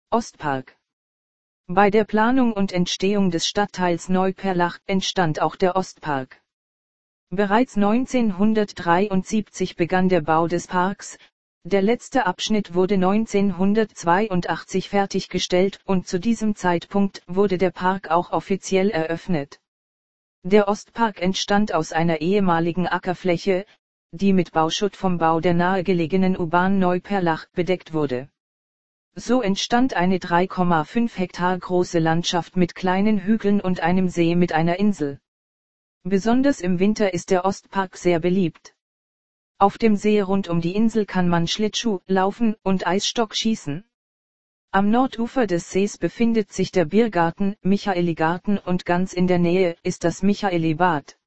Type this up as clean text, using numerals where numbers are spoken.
Ostpark. Bei der Planung und Entstehung des Stadtteils Neuperlach entstand auch der Ostpark. Bereits 1973 begann der Bau des Parks, der letzte Abschnitt wurde 1982 fertiggestellt und zu diesem Zeitpunkt wurde der Park auch offiziell eröffnet. Der Ostpark entstand aus einer ehemaligen Ackerfläche, die mit Bauschutt vom Bau der nahegelegenen U-Bahn Neuperlach bedeckt wurde. So entstand eine 3,5 Hektar große Landschaft mit kleinen Hügeln und einem See mit einer Insel. Besonders im Winter ist der Ostpark sehr beliebt. Auf dem See rund um die Insel kann man Schlittschuh laufen und Eisstock schießen. Am Nordufer des Sees befindet sich der Biergarten, Michaeligarten und ganz in der Nähe ist das Michaelibad.